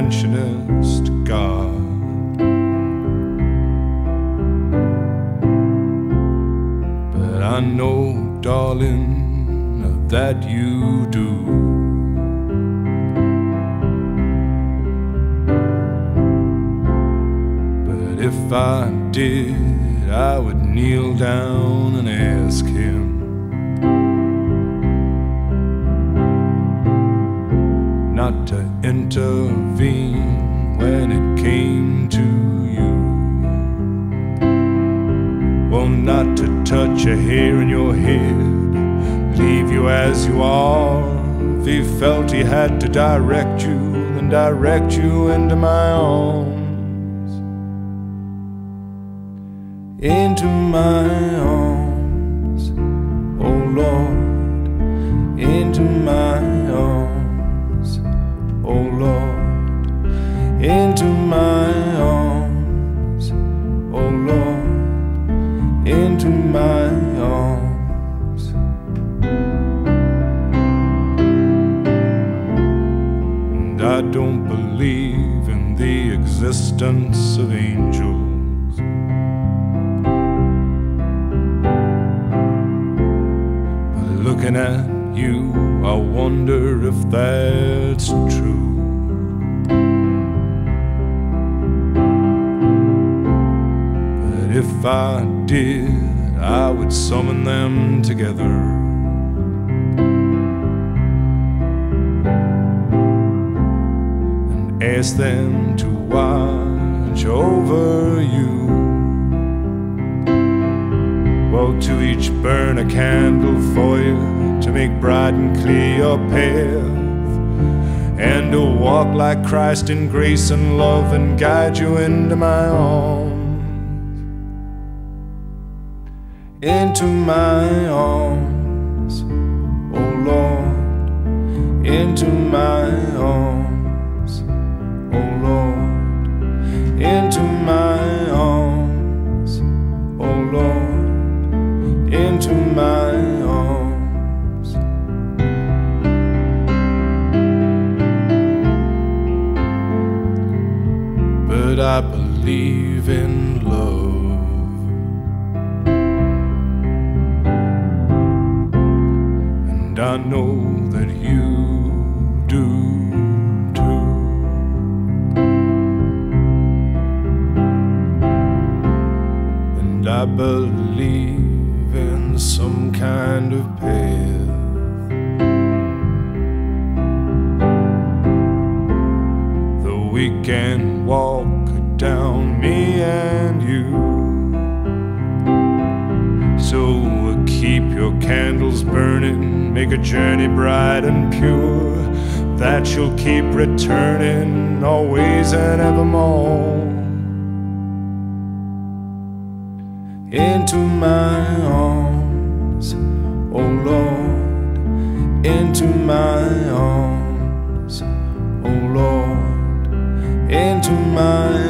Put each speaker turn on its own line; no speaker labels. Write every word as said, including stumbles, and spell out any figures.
interventionist God. But I know, darling, that you do. But if I did, I would kneel down and ask him not to intervene when it came to you. Well, not to touch a hair in your head, leave you as you are. If he felt he had to direct you, then direct you into my arms, into my arms, oh Lord, into my arms, oh Lord, into my arms, oh Lord, into my arms. And I don't believe in the existence of angels, but looking at you, I wonder if that's true. But if I did, I would summon them together and ask them to watch over you. Well, to each burn a candle for you, to make bright and clear your path, and to walk like Christ in grace and love and guide you into my arms, into my arms, oh Lord, into my arms, oh Lord, into my arms, oh Lord, into my arms. But I believe in love, and I know that you do too. And I believe in some kind of path that we can walk down, me and you. So keep your candles burning, make a journey bright and pure, that you'll keep returning always and evermore. Into my arms, oh Lord, into my arms, oh Lord, into my